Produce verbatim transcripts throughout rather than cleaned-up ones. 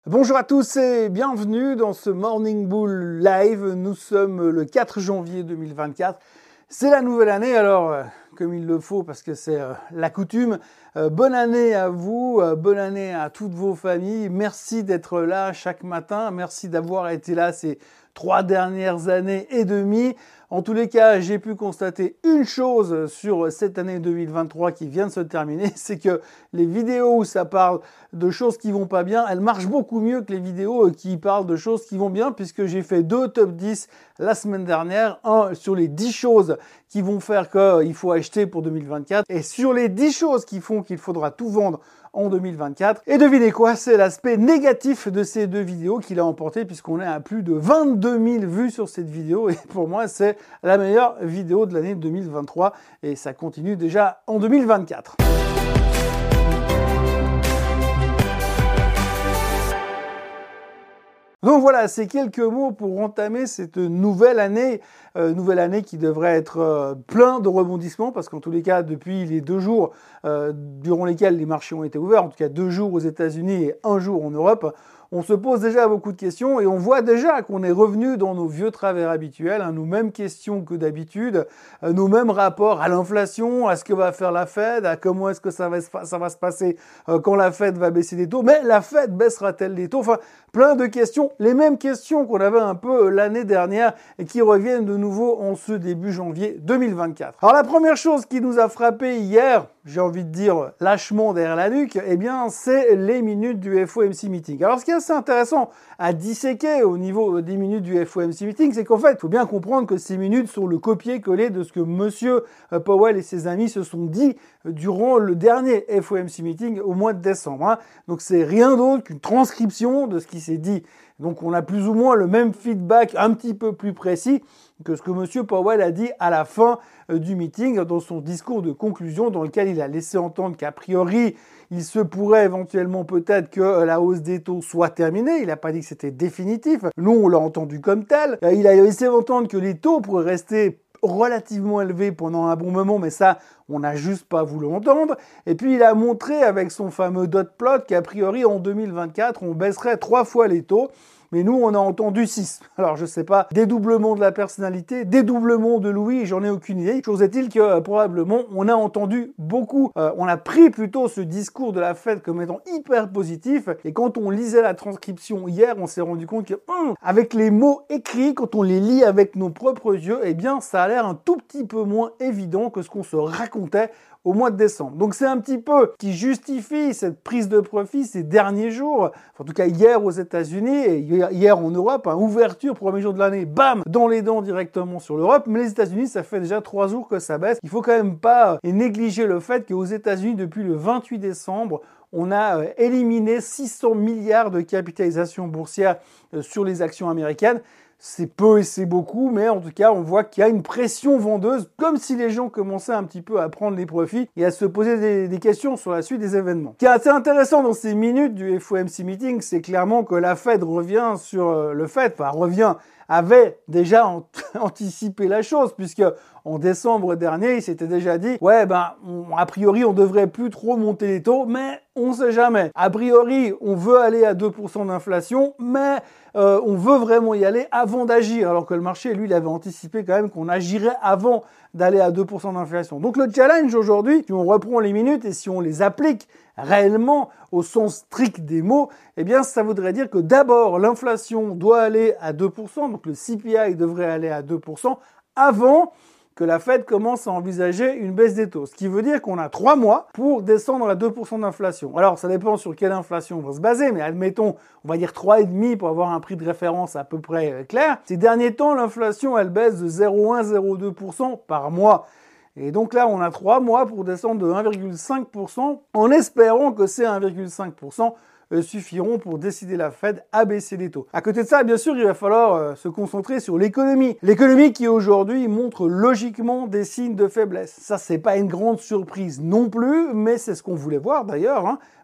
Bonjour à tous et bienvenue dans ce Morning Bull Live. Nous sommes le quatre janvier deux mille vingt-quatre. C'est la nouvelle année, alors euh, comme il le faut parce que c'est euh, la coutume. Euh, bonne année à vous, euh, bonne année à toutes vos familles. Merci d'être là chaque matin. Merci d'avoir été là ces trois dernières années et demie. En tous les cas, j'ai pu constater une chose sur cette année deux mille vingt-trois qui vient de se terminer, c'est que les vidéos où ça parle de choses qui vont pas bien, elles marchent beaucoup mieux que les vidéos qui parlent de choses qui vont bien, puisque j'ai fait deux top dix la semaine dernière, un sur les dix choses qui vont faire qu'il faut acheter pour deux mille vingt-quatre, et sur les dix choses qui font qu'il faudra tout vendre en deux mille vingt-quatre. Et devinez quoi, c'est l'aspect négatif de ces deux vidéos qui l'a emporté, puisqu'on est à plus de vingt-deux mille vues sur cette vidéo, et pour moi, c'est la meilleure vidéo de l'année deux mille vingt-trois, et ça continue déjà en deux mille vingt-quatre. Donc voilà, c'est quelques mots pour entamer cette nouvelle année, euh, nouvelle année qui devrait être euh, plein de rebondissements, parce qu'en tous les cas, depuis les deux jours euh, durant lesquels les marchés ont été ouverts, en tout cas deux jours aux États-Unis et un jour en Europe, on se pose déjà beaucoup de questions et on voit déjà qu'on est revenu dans nos vieux travers habituels, hein, nos mêmes questions que d'habitude, euh, nos mêmes rapports à l'inflation, à ce que va faire la Fed, à comment est-ce que ça va se, ça va se passer euh, quand la Fed va baisser les taux, mais la Fed baissera-t-elle les taux? Enfin, plein de questions, les mêmes questions qu'on avait un peu l'année dernière et qui reviennent de nouveau en ce début janvier deux mille vingt-quatre. Alors la première chose qui nous a frappé hier, j'ai envie de dire lâchement derrière la nuque, eh bien c'est les minutes du F O M C Meeting. Alors ce qui est assez intéressant à disséquer au niveau des minutes du F O M C Meeting, c'est qu'en fait, il faut bien comprendre que ces minutes sont le copier-coller de ce que Monsieur Powell et ses amis se sont dit durant le dernier F O M C Meeting au mois de décembre. Hein. Donc c'est rien d'autre qu'une transcription de ce qui s'est dit. Donc on a plus ou moins le même feedback un petit peu plus précis que ce que Monsieur Powell a dit à la fin du meeting dans son discours de conclusion, dans lequel il a laissé entendre qu'a priori il se pourrait éventuellement peut-être que la hausse des taux soit terminée. Il n'a pas dit que c'était définitif. Nous, on l'a entendu comme tel. Il a laissé entendre que les taux pourraient rester relativement élevés pendant un bon moment, mais ça, on n'a juste pas voulu entendre. Et puis, il a montré avec son fameux dot plot qu'a priori, en deux mille vingt-quatre, on baisserait trois fois les taux. Mais nous, on a entendu six. Alors, je sais pas, dédoublement de la personnalité, dédoublement de Louis, j'en ai aucune idée. Chose est-il que, euh, probablement, on a entendu beaucoup. Euh, on a pris plutôt ce discours de la Fed comme étant hyper positif. Et quand on lisait la transcription hier, on s'est rendu compte que, hum, avec les mots écrits, quand on les lit avec nos propres yeux, eh bien, ça a l'air un tout petit peu moins évident que ce qu'on se racontait au mois de décembre. Donc c'est un petit peu qui justifie cette prise de profit ces derniers jours, en tout cas hier aux États-Unis et hier en Europe, hein, ouverture premier jour de l'année, bam, dans les dents directement sur l'Europe, mais les États-Unis, ça fait déjà trois jours que ça baisse. Il faut quand même pas négliger le fait qu'aux États-Unis, depuis le vingt-huit décembre, on a éliminé six cents milliards de capitalisation boursière sur les actions américaines. C'est peu et c'est beaucoup, mais en tout cas, on voit qu'il y a une pression vendeuse, comme si les gens commençaient un petit peu à prendre les profits et à se poser des, des questions sur la suite des événements. Ce qui est assez intéressant dans ces minutes du F O M C Meeting, c'est clairement que la Fed revient sur le fait, enfin revient, avait déjà anticipé la chose, puisque en décembre dernier, il s'était déjà dit, ouais, ben, on, a priori, on devrait plus trop monter les taux, mais on sait jamais. A priori, on veut aller à deux pour cent d'inflation, mais euh, on veut vraiment y aller avant d'agir, alors que le marché, lui, il avait anticipé quand même qu'on agirait avant d'aller à deux pour cent d'inflation. Donc le challenge aujourd'hui, si on reprend les minutes et si on les applique réellement au sens strict des mots, eh bien ça voudrait dire que d'abord l'inflation doit aller à deux pour cent, donc le C P I devrait aller à deux pour cent avant que la Fed commence à envisager une baisse des taux. Ce qui veut dire qu'on a trois mois pour descendre à deux pour cent d'inflation. Alors, ça dépend sur quelle inflation on va se baser, mais admettons, on va dire trois virgule cinq pour avoir un prix de référence à peu près clair. Ces derniers temps, l'inflation, elle baisse de zéro virgule un à zéro virgule deux pour cent par mois. Et donc là, on a trois mois pour descendre de un virgule cinq pour cent en espérant que ces un virgule cinq pour cent suffiront pour décider la Fed à baisser les taux. À côté de ça, bien sûr, il va falloir euh, se concentrer sur l'économie. L'économie qui aujourd'hui montre logiquement des signes de faiblesse. Ça, c'est pas une grande surprise non plus, mais c'est ce qu'on voulait voir d'ailleurs, hein,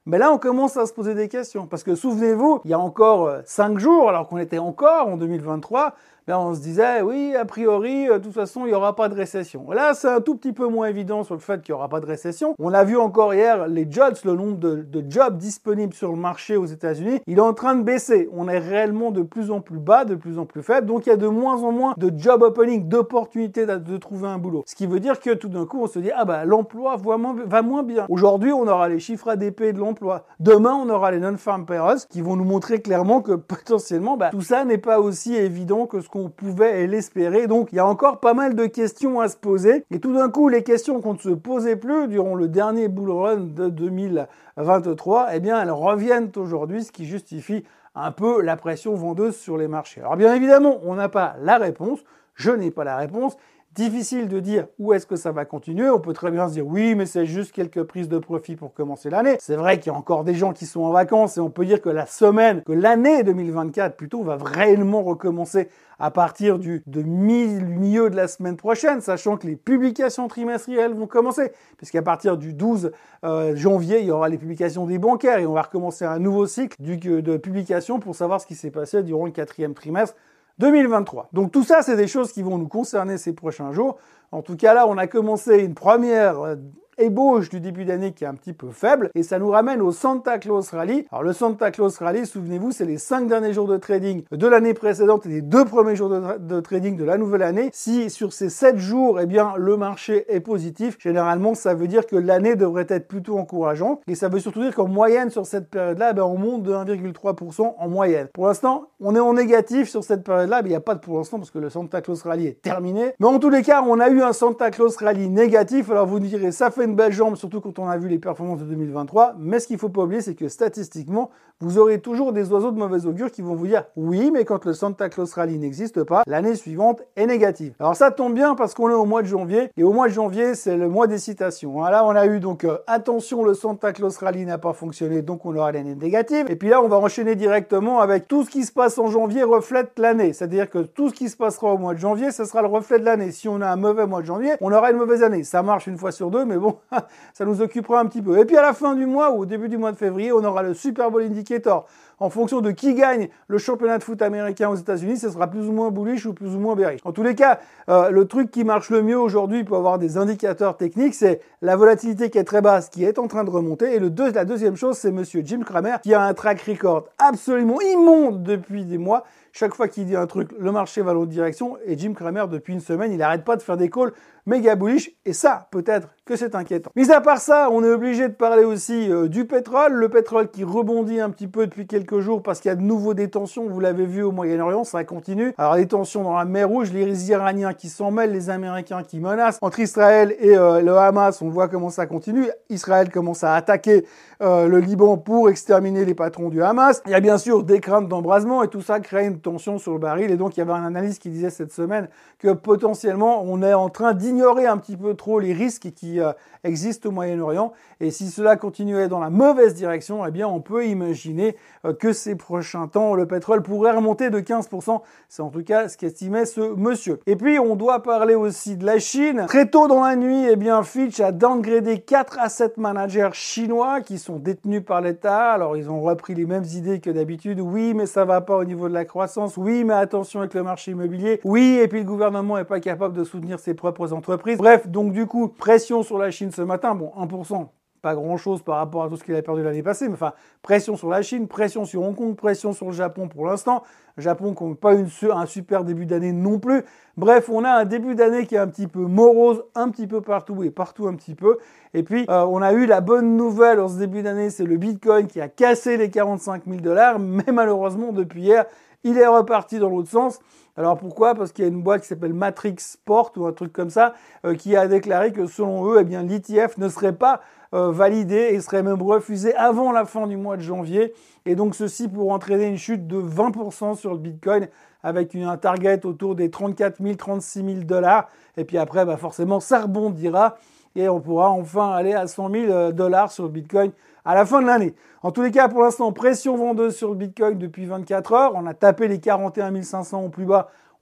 Mais là, on commence à se poser des questions. Parce que souvenez-vous, il y a encore cinq jours, alors qu'on était encore en deux mille vingt-trois, ben on se disait, oui, a priori, de toute façon, il n'y aura pas de récession. Là, c'est un tout petit peu moins évident sur le fait qu'il n'y aura pas de récession. On a vu encore hier les jobs, le nombre de, de jobs disponibles sur le marché aux États-Unis, il est en train de baisser. On est réellement de plus en plus bas, de plus en plus faible. Donc, il y a de moins en moins de job opening, d'opportunités de, de trouver un boulot. Ce qui veut dire que tout d'un coup, on se dit, ah ben, l'emploi va moins, va moins bien. Aujourd'hui, on aura les chiffres A D P de l'emploi. Demain, on aura les non-farm payrolls qui vont nous montrer clairement que potentiellement, ben, tout ça n'est pas aussi évident que ce qu'on pouvait l'espérer. Donc, il y a encore pas mal de questions à se poser. Et tout d'un coup, les questions qu'on ne se posait plus durant le dernier bull run de deux mille vingt-trois, eh bien, elles reviennent aujourd'hui, ce qui justifie un peu la pression vendeuse sur les marchés. Alors, bien évidemment, on n'a pas la réponse. Je n'ai pas la réponse. Difficile de dire où est-ce que ça va continuer. On peut très bien se dire oui, mais c'est juste quelques prises de profit pour commencer l'année. C'est vrai qu'il y a encore des gens qui sont en vacances et on peut dire que la semaine, que l'année deux mille vingt-quatre plutôt va réellement recommencer à partir du de mi, milieu de la semaine prochaine, sachant que les publications trimestrielles vont commencer, puisqu'à partir du douze euh, janvier, il y aura les publications des bancaires et on va recommencer un nouveau cycle du, de publications pour savoir ce qui s'est passé durant le quatrième trimestre deux mille vingt-trois. Donc tout ça, c'est des choses qui vont nous concerner ces prochains jours. En tout cas, là, on a commencé une première euh, ébauche du début d'année qui est un petit peu faible et ça nous ramène au Santa Claus Rally. Alors le Santa Claus Rally, souvenez-vous, c'est les cinq derniers jours de trading de l'année précédente et les deux premiers jours de, tra- de trading de la nouvelle année. Si sur ces sept jours, eh bien, le marché est positif, généralement, ça veut dire que l'année devrait être plutôt encourageante et ça veut surtout dire qu'en moyenne, sur cette période-là, eh bien, on monte de un virgule trois pour cent en moyenne. Pour l'instant, on est en négatif sur cette période-là, mais il n'y a pas de pour l'instant parce que le Santa Claus Rally est terminé. Mais en tous les cas, on a eu un Santa Claus Rally négatif. Alors vous direz, ça fait une belle jambe, surtout quand on a vu les performances de deux mille vingt-trois. Mais ce qu'il faut pas oublier, c'est que statistiquement, vous aurez toujours des oiseaux de mauvais augure qui vont vous dire oui, mais quand le Santa Claus Rally n'existe pas, l'année suivante est négative. Alors ça tombe bien parce qu'on est au mois de janvier et au mois de janvier, c'est le mois des citations. Là, on a eu donc euh, attention, le Santa Claus Rally n'a pas fonctionné, donc on aura l'année négative. Et puis là, on va enchaîner directement avec tout ce qui se passe en janvier reflète l'année. C'est-à-dire que tout ce qui se passera au mois de janvier, ce sera le reflet de l'année. Si on a un mauvais mois de janvier, on aura une mauvaise année. Ça marche une fois sur deux, mais bon, ça nous occupera un petit peu. Et puis à la fin du mois ou au début du mois de février, on aura le Super Bowl Indicator. En fonction de qui gagne le championnat de foot américain aux États-Unis, ce sera plus ou moins bullish ou plus ou moins bearish. En tous les cas, euh, le truc qui marche le mieux aujourd'hui pour avoir des indicateurs techniques, c'est la volatilité qui est très basse, qui est en train de remonter. Et le deux, la deuxième chose, c'est monsieur Jim Cramer, qui a un track record absolument immonde depuis des mois. Chaque fois qu'il dit un truc, le marché va dans l'autre direction. Et Jim Cramer, depuis une semaine, il n'arrête pas de faire des calls méga bullish. Et ça, peut-être que c'est inquiétant. Mis à part ça, on est obligé de parler aussi euh, du pétrole. Le pétrole qui rebondit un petit peu depuis quelques jours parce qu'il y a de nouveaux des tensions. Vous l'avez vu au Moyen-Orient, ça continue. Alors les tensions dans la mer Rouge, les Iraniens qui s'en mêlent, les Américains qui menacent. Entre Israël et euh, le Hamas, on voit comment ça continue. Israël commence à attaquer euh, le Liban pour exterminer les patrons du Hamas. Il y a bien sûr des craintes d'embrasement et tout ça crée une tension sur le baril. Et donc il y avait un analyste qui disait cette semaine que potentiellement on est en train d'ignorer un petit peu trop les risques qui euh, existent au Moyen-Orient. Et si cela continuait dans la mauvaise direction, eh bien on peut imaginer euh, que ces prochains temps, le pétrole pourrait remonter de quinze pour cent. C'est en tout cas ce qu'estimait ce monsieur. Et puis on doit parler aussi de la Chine. Très tôt dans la nuit, eh bien Fitch a downgradé quatre asset managers chinois qui sont détenus par l'État. Alors ils ont repris les mêmes idées que d'habitude. Oui, mais ça va pas au niveau de la croissance. Oui, mais attention avec le marché immobilier. Oui, et puis le gouvernement est pas capable de soutenir ses propres entreprises. Bref, donc du coup, pression sur la Chine ce matin. Bon, un pour cent. Pas grand-chose par rapport à tout ce qu'il a perdu l'année passée, mais enfin, pression sur la Chine, pression sur Hong Kong, pression sur le Japon pour l'instant. Le Japon qui n'a pas une, un super début d'année non plus. Bref, on a un début d'année qui est un petit peu morose, un petit peu partout et partout un petit peu. Et puis, euh, on a eu la bonne nouvelle en ce début d'année, c'est le Bitcoin qui a cassé les quarante-cinq mille dollars, mais malheureusement, depuis hier, il est reparti dans l'autre sens. Alors pourquoi ? Parce qu'il y a une boîte qui s'appelle Matrix Sport ou un truc comme ça, euh, qui a déclaré que selon eux, eh bien, l'E T F ne serait pas euh, validé et serait même refusé avant la fin du mois de janvier. Et donc ceci pour entraîner une chute de vingt pour cent sur le Bitcoin avec une, un target autour des trente-quatre mille, trente-six mille dollars. Et puis après, bah forcément, ça rebondira et on pourra enfin aller à cent mille dollars sur le Bitcoin à la fin de l'année. En tous les cas, pour l'instant, pression vendeuse sur le Bitcoin depuis vingt-quatre heures. On a tapé les quarante et un mille cinq cents au plus bas.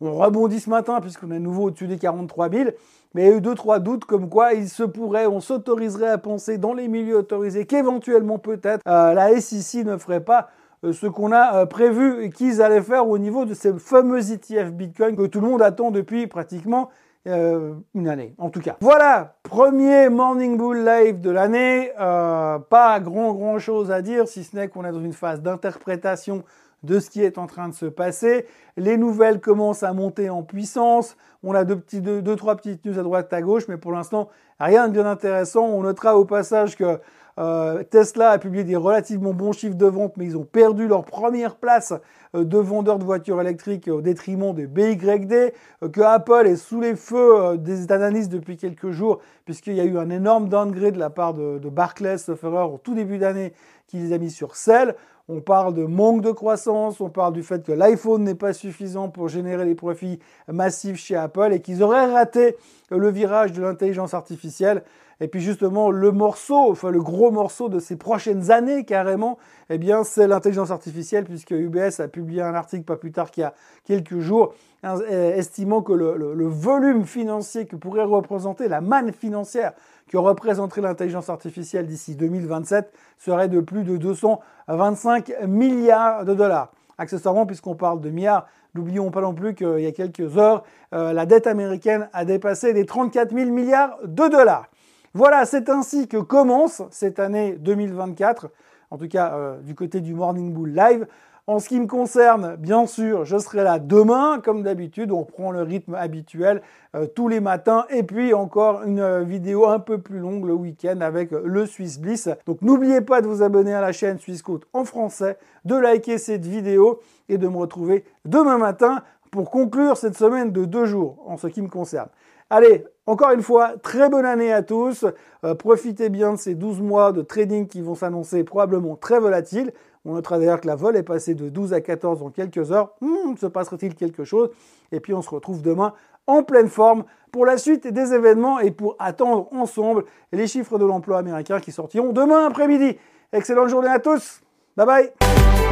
On rebondit ce matin puisqu'on est à nouveau au-dessus des quarante-trois mille. Mais il y a eu deux, trois doutes comme quoi il se pourrait, on s'autoriserait à penser dans les milieux autorisés qu'éventuellement peut-être euh, la S E C ne ferait pas euh, ce qu'on a euh, prévu qu'ils allaient faire au niveau de ces fameux E T F Bitcoin que tout le monde attend depuis pratiquement euh, une année. En tout cas, voilà, premier Morning Bull Live de l'année. Euh, pas grand grand chose à dire si ce n'est qu'on est dans une phase d'interprétation de ce qui est en train de se passer. Les nouvelles commencent à monter en puissance. On a deux, petits, deux, deux trois petites news à droite à gauche, mais pour l'instant, rien de bien intéressant. On notera au passage que euh, Tesla a publié des relativement bons chiffres de vente, mais ils ont perdu leur première place euh, de vendeurs de voitures électriques au détriment des B Y D, euh, que Apple est sous les feux euh, des analystes depuis quelques jours, puisqu'il y a eu un énorme downgrade de la part de, de Barclays, sauf erreur, au tout début d'année, qui les a mis sur sell. On parle de manque de croissance, on parle du fait que l'iPhone n'est pas suffisant pour générer les profits massifs chez Apple et qu'ils auraient raté le virage de l'intelligence artificielle. Et puis justement, le morceau, enfin le gros morceau de ces prochaines années carrément, eh bien c'est l'intelligence artificielle, puisque U B S a publié un article pas plus tard qu'il y a quelques jours, estimant que le, le, le volume financier que pourrait représenter la manne financière que représenterait l'intelligence artificielle d'ici deux mille vingt-sept serait de plus de deux cent vingt-cinq milliards de dollars. Accessoirement, puisqu'on parle de milliards, n'oublions pas non plus qu'il y a quelques heures, euh, la dette américaine a dépassé les trente-quatre mille milliards de dollars. Voilà, c'est ainsi que commence cette année deux mille vingt-quatre, en tout cas euh, du côté du Morning Bull Live. En ce qui me concerne, bien sûr, je serai là demain, comme d'habitude, on prend le rythme habituel euh, tous les matins, et puis encore une euh, vidéo un peu plus longue le week-end avec euh, le Swiss Bliss. Donc n'oubliez pas de vous abonner à la chaîne Swissquote en français, de liker cette vidéo et de me retrouver demain matin pour conclure cette semaine de deux jours, en ce qui me concerne. Allez, encore une fois, très bonne année à tous. Euh, profitez bien de ces douze mois de trading qui vont s'annoncer probablement très volatiles. On notera d'ailleurs que la vol est passée de douze à quatorze en quelques heures. Hmm, se passera-t-il quelque chose? Et puis on se retrouve demain en pleine forme pour la suite des événements et pour attendre ensemble les chiffres de l'emploi américain qui sortiront demain après-midi. Excellente journée à tous. Bye bye.